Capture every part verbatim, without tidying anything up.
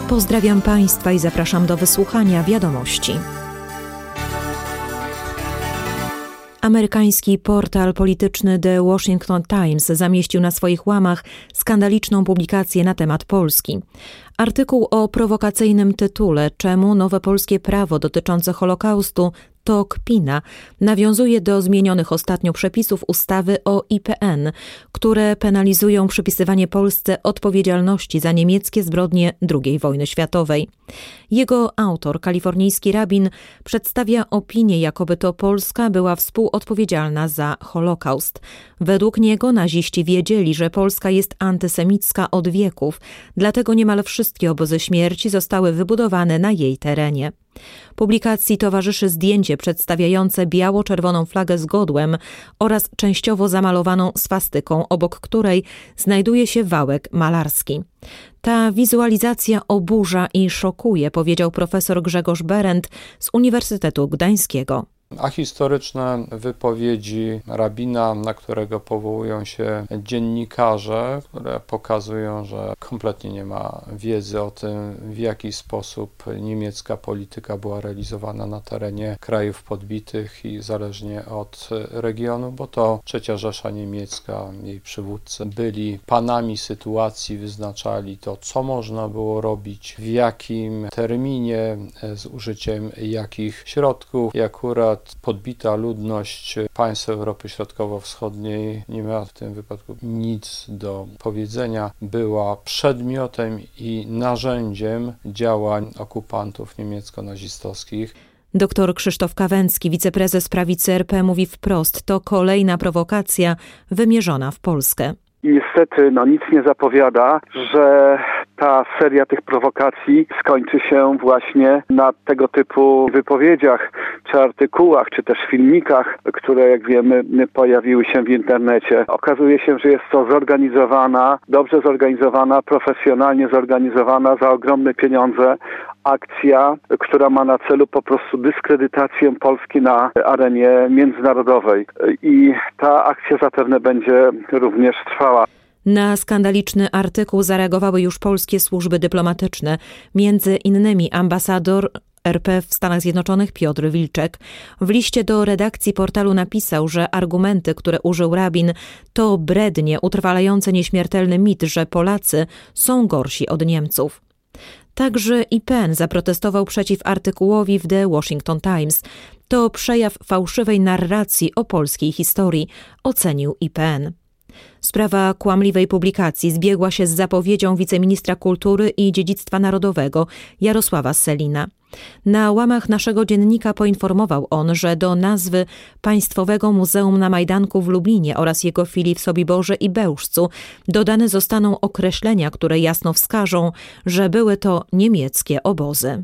Pozdrawiam Państwa i zapraszam do wysłuchania wiadomości. Amerykański portal polityczny The Washington Times zamieścił na swoich łamach skandaliczną publikację na temat Polski. Artykuł o prowokacyjnym tytule „Czemu nowe polskie prawo dotyczące Holokaustu to kpina” nawiązuje do zmienionych ostatnio przepisów ustawy o I P N, które penalizują przypisywanie Polsce odpowiedzialności za niemieckie zbrodnie drugiej wojny światowej. Jego autor, kalifornijski rabin, przedstawia opinię, jakoby to Polska była współodpowiedzialna za Holokaust. Według niego naziści wiedzieli, że Polska jest antysemicka od wieków, dlatego niemal wszystkie obozy śmierci zostały wybudowane na jej terenie. Publikacji towarzyszy zdjęcie przedstawiające biało-czerwoną flagę z godłem oraz częściowo zamalowaną swastyką, obok której znajduje się wałek malarski. Ta wizualizacja oburza i szokuje, powiedział profesor Grzegorz Berendt z Uniwersytetu Gdańskiego. A historyczne wypowiedzi rabina, na którego powołują się dziennikarze, które pokazują, że kompletnie nie ma wiedzy o tym, w jaki sposób niemiecka polityka była realizowana na terenie krajów podbitych i zależnie od regionu, bo to Trzecia Rzesza Niemiecka, jej przywódcy byli panami sytuacji, wyznaczali to, co można było robić, w jakim terminie, z użyciem jakich środków i akurat podbita ludność państw Europy Środkowo-Wschodniej nie miała w tym wypadku nic do powiedzenia. Była przedmiotem i narzędziem działań okupantów niemiecko-nazistowskich. Doktor Krzysztof Kawęcki, wiceprezes prawicy R P, mówi wprost: to kolejna prowokacja wymierzona w Polskę. I niestety no, nic nie zapowiada, że ta seria tych prowokacji skończy się właśnie na tego typu wypowiedziach, czy artykułach, czy też filmikach, które, jak wiemy, pojawiły się w internecie. Okazuje się, że jest to zorganizowana, dobrze zorganizowana, profesjonalnie zorganizowana za ogromne pieniądze akcja, która ma na celu po prostu dyskredytację Polski na arenie międzynarodowej. I ta akcja zapewne będzie również trwała. Na skandaliczny artykuł zareagowały już polskie służby dyplomatyczne, między innymi ambasador R P w Stanach Zjednoczonych Piotr Wilczek. W liście do redakcji portalu napisał, że argumenty, które użył rabin, to brednie utrwalające nieśmiertelny mit, że Polacy są gorsi od Niemców. Także I P N zaprotestował przeciw artykułowi w The Washington Times. To przejaw fałszywej narracji o polskiej historii, ocenił I P N. Sprawa kłamliwej publikacji zbiegła się z zapowiedzią wiceministra kultury i dziedzictwa narodowego Jarosława Sellina. Na łamach naszego dziennika poinformował on, że do nazwy Państwowego Muzeum na Majdanku w Lublinie oraz jego filii w Sobiborze i Bełżcu dodane zostaną określenia, które jasno wskażą, że były to niemieckie obozy.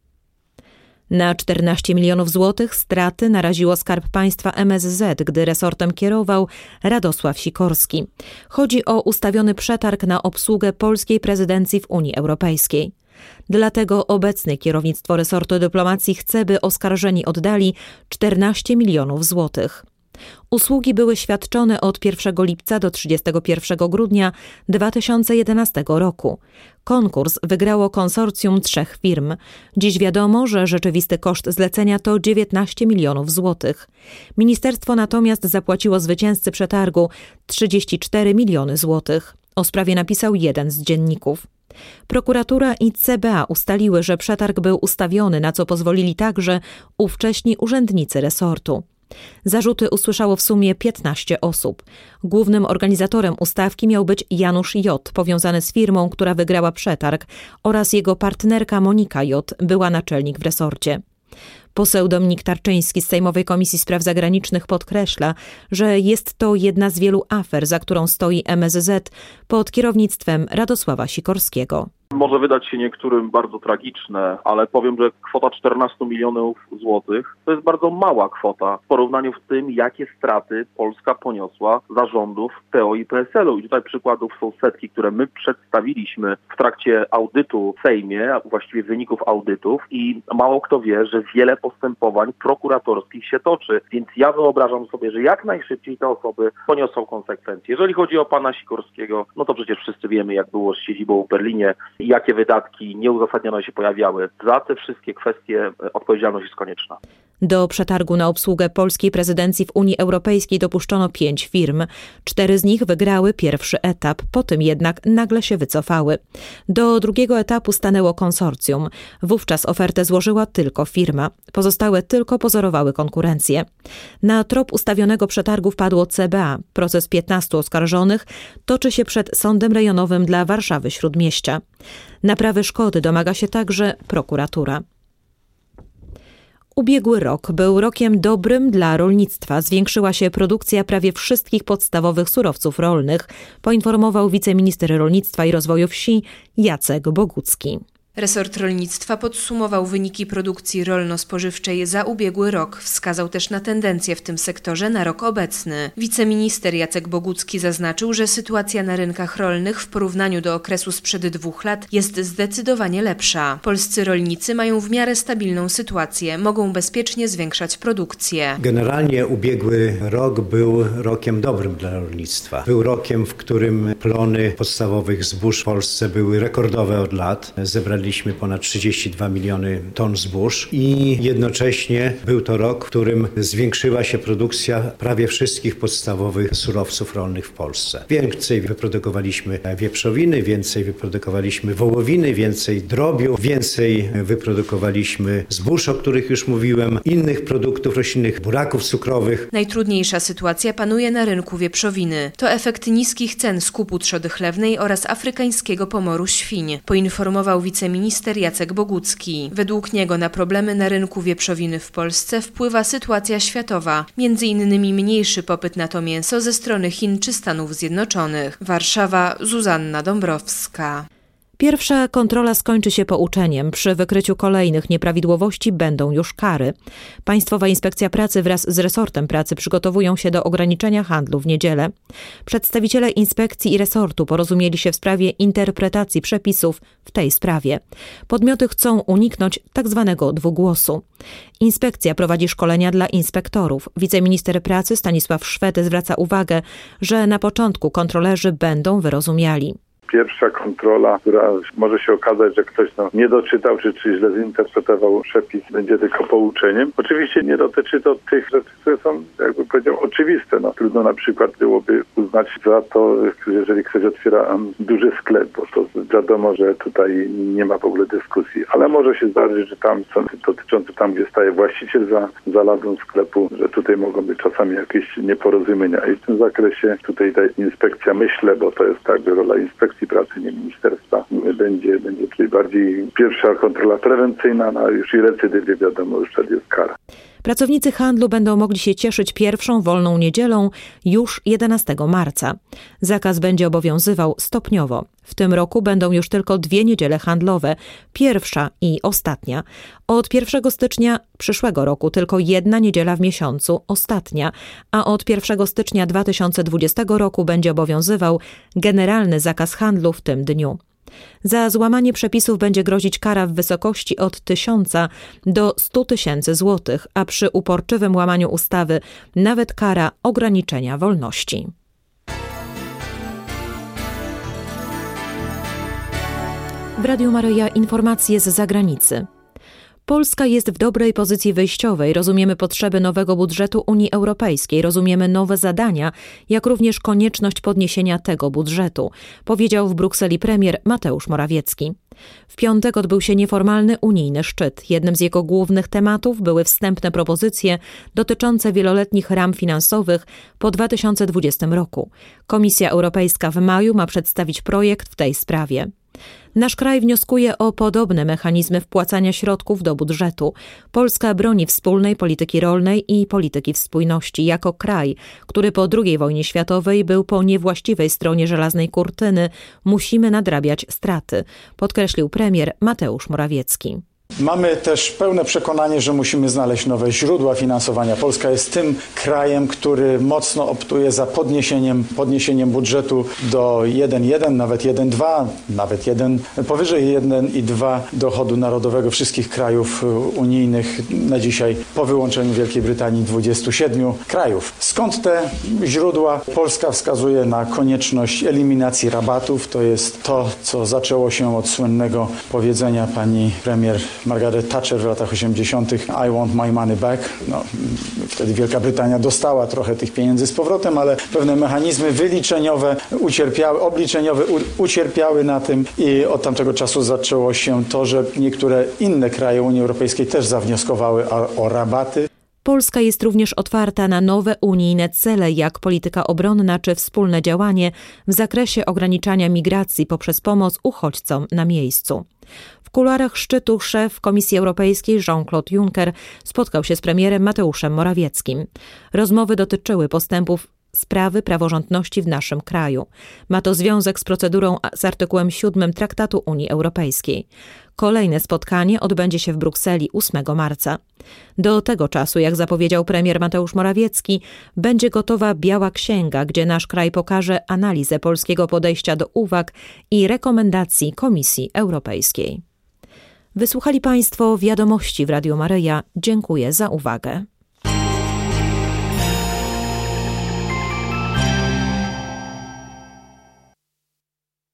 Na czternaście milionów złotych straty naraziło Skarb Państwa M S Z, gdy resortem kierował Radosław Sikorski. Chodzi o ustawiony przetarg na obsługę polskiej prezydencji w Unii Europejskiej. Dlatego obecne kierownictwo resortu dyplomacji chce, by oskarżeni oddali czternaście milionów złotych. Usługi były świadczone od pierwszego lipca do trzydziestego pierwszego grudnia dwa tysiące jedenastego roku. Konkurs wygrało konsorcjum trzech firm. Dziś wiadomo, że rzeczywisty koszt zlecenia to dziewiętnaście milionów złotych. Ministerstwo natomiast zapłaciło zwycięzcy przetargu trzydzieści cztery miliony złotych. O sprawie napisał jeden z dzienników. Prokuratura i C B A ustaliły, że przetarg był ustawiony, na co pozwolili także ówcześni urzędnicy resortu. Zarzuty usłyszało w sumie piętnaście osób. Głównym organizatorem ustawki miał być Janusz J., powiązany z firmą, która wygrała przetarg, oraz jego partnerka Monika J., była naczelnik w resorcie. Poseł Dominik Tarczyński z Sejmowej Komisji Spraw Zagranicznych podkreśla, że jest to jedna z wielu afer, za którą stoi M S Z pod kierownictwem Radosława Sikorskiego. Może wydać się niektórym bardzo tragiczne, ale powiem, że kwota czternaście milionów złotych to jest bardzo mała kwota w porównaniu z tym, jakie straty Polska poniosła za rządów P O i P S L u. I tutaj przykładów są setki, które my przedstawiliśmy w trakcie audytu w Sejmie, a właściwie wyników audytów, i mało kto wie, że wiele postępowań prokuratorskich się toczy. Więc ja wyobrażam sobie, że jak najszybciej te osoby poniosą konsekwencje. Jeżeli chodzi o pana Sikorskiego, no to przecież wszyscy wiemy, jak było z siedzibą w Berlinie. jakie wydatki nieuzasadnione się pojawiały. Za te wszystkie kwestie odpowiedzialność jest konieczna. Do przetargu na obsługę polskiej prezydencji w Unii Europejskiej dopuszczono pięć firm. Cztery z nich wygrały pierwszy etap, po tym jednak nagle się wycofały. Do drugiego etapu stanęło konsorcjum. Wówczas ofertę złożyła tylko firma. Pozostałe tylko pozorowały konkurencję. Na trop ustawionego przetargu wpadło C B A. Proces piętnastu oskarżonych toczy się przed Sądem Rejonowym dla Warszawy-Śródmieścia. Naprawy szkody domaga się także prokuratura. Ubiegły rok był rokiem dobrym dla rolnictwa. Zwiększyła się produkcja prawie wszystkich podstawowych surowców rolnych, poinformował wiceminister rolnictwa i rozwoju wsi Jacek Bogucki. Resort rolnictwa podsumował wyniki produkcji rolno-spożywczej za ubiegły rok. Wskazał też na tendencje w tym sektorze na rok obecny. Wiceminister Jacek Bogucki zaznaczył, że sytuacja na rynkach rolnych w porównaniu do okresu sprzed dwóch lat jest zdecydowanie lepsza. Polscy rolnicy mają w miarę stabilną sytuację, mogą bezpiecznie zwiększać produkcję. Generalnie ubiegły rok był rokiem dobrym dla rolnictwa. Był rokiem, w którym plony podstawowych zbóż w Polsce były rekordowe od lat. Zebrali Mieliśmy ponad trzydzieści dwa miliony ton zbóż i jednocześnie był to rok, w którym zwiększyła się produkcja prawie wszystkich podstawowych surowców rolnych w Polsce. Więcej wyprodukowaliśmy wieprzowiny, więcej wyprodukowaliśmy wołowiny, więcej drobiu, więcej wyprodukowaliśmy zbóż, o których już mówiłem, innych produktów roślinnych, buraków cukrowych. Najtrudniejsza sytuacja panuje na rynku wieprzowiny. To efekt niskich cen skupu trzody chlewnej oraz afrykańskiego pomoru świń, poinformował wiceminister Minister Jacek Bogucki. Według niego na problemy na rynku wieprzowiny w Polsce wpływa sytuacja światowa, między innymi mniejszy popyt na to mięso ze strony Chin czy Stanów Zjednoczonych. Warszawa, Zuzanna Dąbrowska. Pierwsza kontrola skończy się pouczeniem. Przy wykryciu kolejnych nieprawidłowości będą już kary. Państwowa Inspekcja Pracy wraz z resortem pracy przygotowują się do ograniczenia handlu w niedzielę. Przedstawiciele inspekcji i resortu porozumieli się w sprawie interpretacji przepisów w tej sprawie. Podmioty chcą uniknąć tzw. dwugłosu. Inspekcja prowadzi szkolenia dla inspektorów. Wiceminister pracy Stanisław Szwed zwraca uwagę, że na początku kontrolerzy będą wyrozumiali. Pierwsza kontrola, która może się okazać, że ktoś no, nie doczytał, czy, czy źle zinterpretował przepis, będzie tylko pouczeniem. Oczywiście nie dotyczy to tych rzeczy, które są, jakby powiedział, oczywiste. No, trudno na przykład byłoby uznać za to, jeżeli ktoś otwiera duży sklep, bo to wiadomo, że tutaj nie ma w ogóle dyskusji. Ale może się zdarzyć, że tam są dotyczące tam, gdzie staje właściciel za, za ladą sklepu, że tutaj mogą być czasami jakieś nieporozumienia. I w tym zakresie tutaj ta inspekcja, myślę, bo to jest także rola inspekcji pracy, nie ministerstwa, będzie, będzie tutaj bardziej pierwsza kontrola prewencyjna, no a już i recydywy, wiadomo, już wtedy jest kara. Pracownicy handlu będą mogli się cieszyć pierwszą wolną niedzielą już jedenastego marca. Zakaz będzie obowiązywał stopniowo. W tym roku będą już tylko dwie niedziele handlowe, pierwsza i ostatnia. Od pierwszego stycznia przyszłego roku tylko jedna niedziela w miesiącu, ostatnia, a od pierwszego stycznia dwa tysiące dwudziestego roku będzie obowiązywał generalny zakaz handlu w tym dniu. Za złamanie przepisów będzie grozić kara w wysokości od tysiąca do stu tysięcy złotych, a przy uporczywym łamaniu ustawy nawet kara ograniczenia wolności. W Radiu Maryja informacje z zagranicy. Polska jest w dobrej pozycji wyjściowej. Rozumiemy potrzeby nowego budżetu Unii Europejskiej, rozumiemy nowe zadania, jak również konieczność podniesienia tego budżetu, powiedział w Brukseli premier Mateusz Morawiecki. W piątek odbył się nieformalny unijny szczyt. Jednym z jego głównych tematów były wstępne propozycje dotyczące wieloletnich ram finansowych po dwa tysiące dwudziestym roku. Komisja Europejska w maju ma przedstawić projekt w tej sprawie. Nasz kraj wnioskuje o podobne mechanizmy wpłacania środków do budżetu. Polska broni wspólnej polityki rolnej i polityki spójności jako kraj, który po drugiej wojnie światowej był po niewłaściwej stronie żelaznej kurtyny. Musimy nadrabiać straty, podkreślił premier Mateusz Morawiecki. Mamy też pełne przekonanie, że musimy znaleźć nowe źródła finansowania. Polska jest tym krajem, który mocno optuje za podniesieniem, podniesieniem budżetu do jeden przecinek jeden, nawet jeden przecinek dwa, nawet jeden, powyżej jeden przecinek dwa dochodu narodowego wszystkich krajów unijnych na dzisiaj, po wyłączeniu Wielkiej Brytanii, dwudziestu siedmiu krajów. Skąd te źródła? Polska wskazuje na konieczność eliminacji rabatów. To jest to, co zaczęło się od słynnego powiedzenia pani premier Margaret Thatcher w latach osiemdziesiątych I want my money back. No, wtedy Wielka Brytania dostała trochę tych pieniędzy z powrotem, ale pewne mechanizmy wyliczeniowe ucierpiały, obliczeniowe u, ucierpiały na tym i od tamtego czasu zaczęło się to, że niektóre inne kraje Unii Europejskiej też zawnioskowały o, o rabaty. Polska jest również otwarta na nowe unijne cele, jak polityka obronna czy wspólne działanie w zakresie ograniczania migracji poprzez pomoc uchodźcom na miejscu. W kuluarach szczytu szef Komisji Europejskiej Jean-Claude Juncker spotkał się z premierem Mateuszem Morawieckim. Rozmowy dotyczyły postępów sprawy praworządności w naszym kraju. Ma to związek z procedurą z artykułem siódmym Traktatu Unii Europejskiej. Kolejne spotkanie odbędzie się w Brukseli ósmego marca. Do tego czasu, jak zapowiedział premier Mateusz Morawiecki, będzie gotowa biała księga, gdzie nasz kraj pokaże analizę polskiego podejścia do uwag i rekomendacji Komisji Europejskiej. Wysłuchali Państwo wiadomości w Radiu Maryja. Dziękuję za uwagę.